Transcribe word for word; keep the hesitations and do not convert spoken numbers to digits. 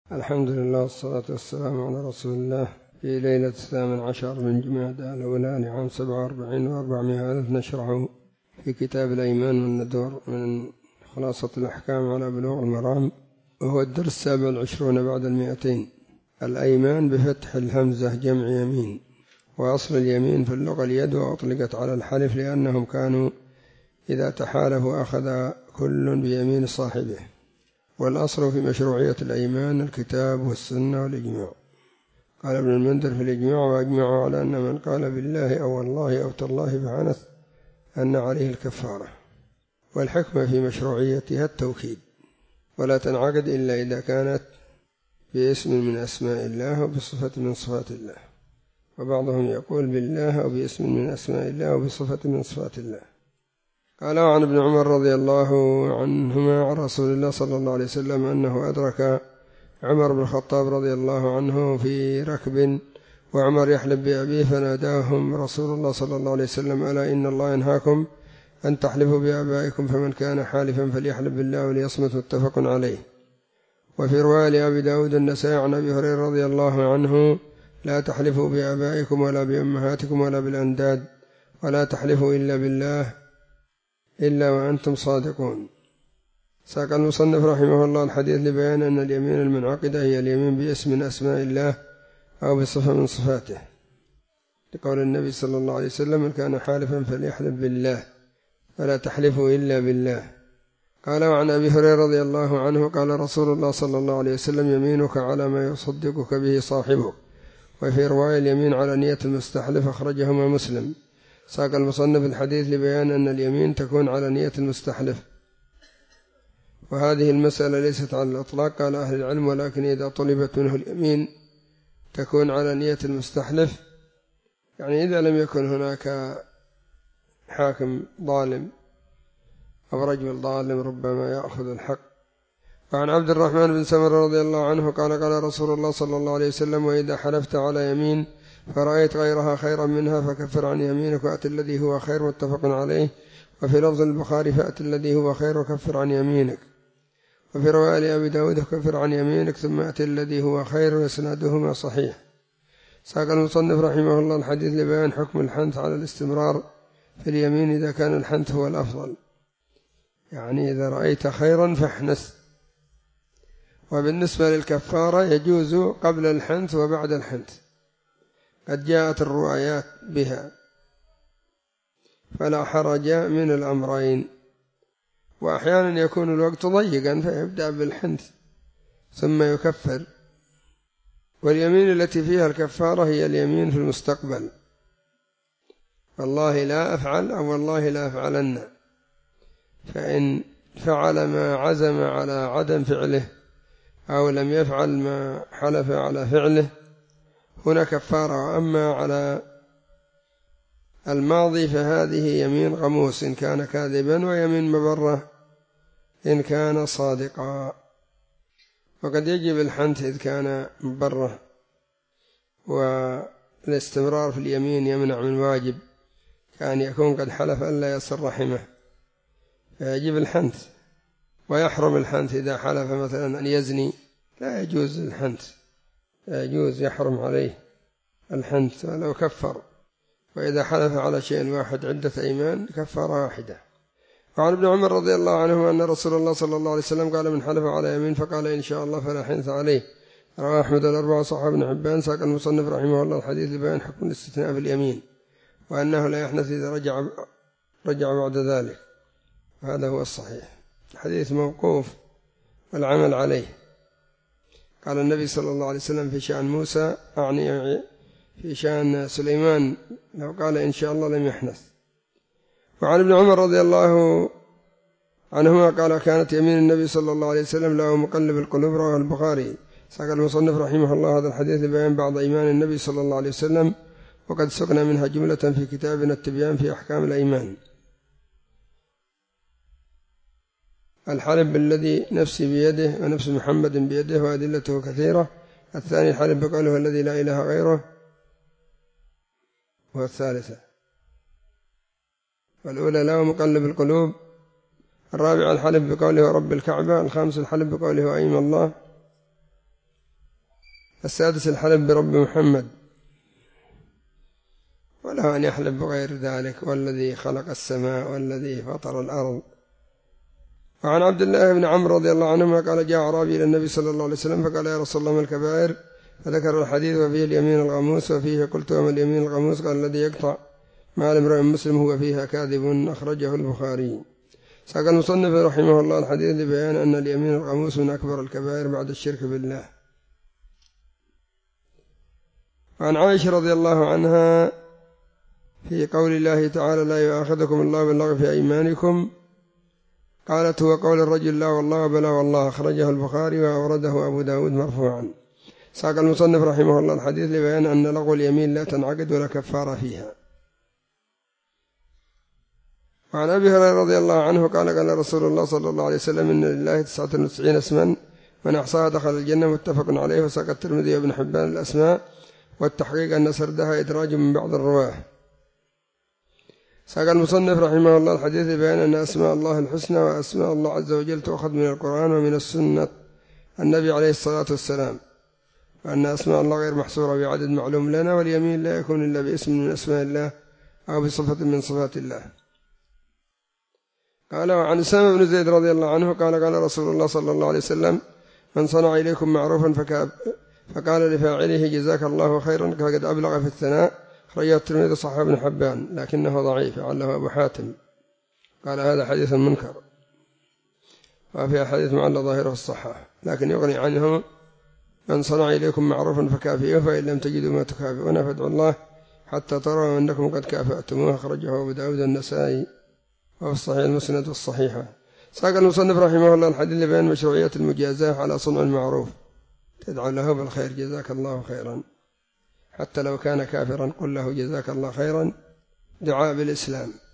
الحمد لله والصلاة والسلام على رسول الله. في ليلة الثامن عشر من جمادى الأولى لعام سبعة وأربعين وأربعمائة ألف نشرح في كتاب الأيمان والندور من خلاصة الأحكام على بلوغ المرام، وهو الدرس السابع والعشرون بعد المئتين. الأيمان بفتح الهمزة جمع يمين، وأصل اليمين في اللغة اليد، وأطلقت على الحلف لأنهم كانوا إذا تحالفوا أخذ كل بيمين صاحبه. والأصل في مشروعية الأيمان الكتاب والسنة والإجماع. قال ابن المنذر في الإجماع: وأجمعوا على أن من قال بالله أو والله أو تالله فعنث أن عليه الكفارة. والحكمة في مشروعيتها التوكيد، ولا تنعقد إلا إذا كانت باسم من أسماء الله وبصفة من صفات الله، وبعضهم يقول بالله أو باسم من أسماء الله وبصفة من صفات الله. قال: وعن ابن عمر رضي الله عنهما عن رسول الله صلى الله عليه وسلم أنه أدرك عمر بن الخطاب رضي الله عنه في ركب وعمر يحلب بأبيه، فناداهم رسول الله صلى الله عليه وسلم: ألا إن الله ينهاكم أن تحلفوا بآبائكم، فمن كان حالفا فليحلف بالله وليصمت. متفق عليه. وفي رواية لأبي داود النسائي عن أبي هريرة رضي الله عنه: لا تحلفوا بآبائكم ولا بأمهاتكم ولا بالأنداد، ولا تحلفوا إلا بالله إلا وأنتم صادقون. ساق المصنف رحمه الله الحديث لبيان أن اليمين المنعقدة هي اليمين باسم من أسماء الله أو بصفة من صفاته، لقول النبي صلى الله عليه وسلم: من كان حالفا فليحلف بالله ولا تحلفوا إلا بالله. قال: وعن أبي هريرة رضي الله عنه قال رسول الله صلى الله عليه وسلم: يمينك على ما يصدقك به صاحبك. وفي رواية: اليمين على نية المستحلف. أخرجهما مسلم. ساق المصنف الحديث لبيان أن اليمين تكون على نية المستحلف، وهذه المسألة ليست على الإطلاق، قال أهل العلم، ولكن إذا طلبت منه اليمين تكون على نية المستحلف، يعني إذا لم يكن هناك حاكم ظالم أو رجل ظالم ربما يأخذ الحق. وعن عبد الرحمن بن سمرة رضي الله عنه قال: قال رسول الله صلى الله عليه وسلم: وإذا حلفت على يمين فرأيت غيرها خيرا منها فكفر عن يمينك وأت الذي هو خير. متفق عليه. وفي لفظ البخاري: فأت الذي هو خير وكفر عن يمينك. وفي رواية لأبي داود: كفر عن يمينك ثم أت الذي هو خير. وإسنادهما صحيح. ساق المصنف رحمه الله الحديث لبيان حكم الحنث على الاستمرار في اليمين إذا كان الحنث هو الأفضل، يعني إذا رأيت خيرا فاحنث. وبالنسبة للكفارة يجوز قبل الحنث وبعد الحنث، قد جاءت الروايات بها، فلا حرج من الأمرين. وأحيانا يكون الوقت ضيقا فيبدأ بالحنث ثم يكفر. واليمين التي فيها الكفارة هي اليمين في المستقبل: والله لا أفعل أو والله لا أفعلن. فإن فعل ما عزم على عدم فعله أو لم يفعل ما حلف على فعله هنا كفارة. أما على الماضي فهذه يمين غموس إن كان كاذبا، ويمين مبرة إن كان صادقا. وقد يجب الحنث إذ كان مبرة، والاستمرار في اليمين يمنع من واجب، كان يكون قد حلف ألا يصل رحمه فيجب الحنث. ويحرم الحنث إذا حلف مثلا أن يزني، لا يجوز الحنث، لا يجوز، يحرم عليه الحنث ولو كفر. وإذا حلف على شيء واحد عدة أيمان كفارة واحدة. وعن ابن عمر رضي الله عنه أن رسول الله صلى الله عليه وسلم قال: من حلف على يمين فقال إن شاء الله فلا حنث عليه. رواه أحمد الأربعة وصححه ابن حبان. ساق المصنف رحمه الله الحديث لبيان حكم الاستثناء في اليمين، وأنه لا يحنث إذا رجع رجع بعد ذلك، هذا هو الصحيح. الحديث موقوف والعمل عليه. قال النبي صلى الله عليه وسلم في شأن موسى، أعني في شأن سليمان، لو قال إن شاء الله لم يحنث. وعن ابن عمر رضي الله عنهما قال: كانت يمين النبي صلى الله عليه وسلم له مقلب القلوب. رواه البخاري. ساق المصنف رحمه الله هذا الحديث لبيان بعض إيمان النبي صلى الله عليه وسلم، وقد سقنا منها جملة في كتابنا التبيان في أحكام الأيمان. الحلف بالذي نفسي بيده ونفس محمد بيده وأدلته كثيرة. الثاني الحلف بقوله الذي لا إله غيره، والثالثة والأولى له مقلب القلوب. الرابع الحلف بقوله رب الكعبة. الخامس الحلف بقوله أيم الله. السادس الحلف برب محمد، وله أن يحلف بغير ذلك، والذي خلق السماء والذي فطر الأرض. وعن عبد الله بن عمرو رضي الله عنهما قال جاء أعرابي إلى النبي صلى الله عليه وسلم فقال يا رسول الله ما الكبائر؟ فذكر الحديث وفيه اليمين الغموس، وفيه قلت وما اليمين الغموس؟ قال الذي يقطع مال امرئ مسلم هو فيها كاذب، أخرجه البخاري. ساق المصنف رحمه الله الحديث لبيان أن اليمين الغموس من أكبر الكبائر بعد الشرك بالله. وعن عائشة رضي الله عنها في قول الله تعالى لا يؤاخذكم الله باللغو في أيمانكم، قالت هو قول الرجل لا والله بلا والله، أخرجه البخاري وأورده أبو داود مرفوعا. ساق المصنف رحمه الله الحديث لبيان أن لغو اليمين لا تنعقد ولا كفارة فيها. وعن أبي هريرة رضي الله عنه قال قال رسول الله صلى الله عليه وسلم إن لله تسعة وتسعين اسما من أحصاها دخل الجنة، متفق عليه. وساق الترمذي وابن حبان الأسماء، والتحقيق أن سردها إدراج من بعض الرواه. ساق المصنف رحمه الله الحديث بيان أن أسماء الله الحسنى وأسماء الله عز وجل تؤخذ من القرآن ومن السنة النبي عليه الصلاة والسلام، وأن أسماء الله غير محصورة بعدد معلوم لنا، واليمين لا يكون إلا باسم من أسماء الله أو بصفة من صفات الله. قال وعن أسامة بن زيد رضي الله عنه قال قال رسول الله صلى الله عليه وسلم من صنع إليكم معروفا فقال لفاعله جزاك الله خيرا فقد أبلغ في الثناء، أخرجه الترمذي صححه ابن حبان لكنه ضعيف علّه أبو حاتم، قال هذا حديث منكر، وفي حديث معل ظاهره الصحة، لكن يغني عنه من صنع إليكم معروفا فكافئوه فإن لم تجدوا ما تكافئون فادعوا الله حتى تروا أنكم قد كافأتموه، أخرجه أبو داود النسائي وفي الصحيح المسند والصحيحة. ساق المصنف رحمه الله الحديث لبيان مشروعية المجازاة على صنع المعروف، تدعو له بالخير جزاك الله خيرا، حتى لو كان كافرا قل له جزاك الله خيرا، دعاء بالإسلام.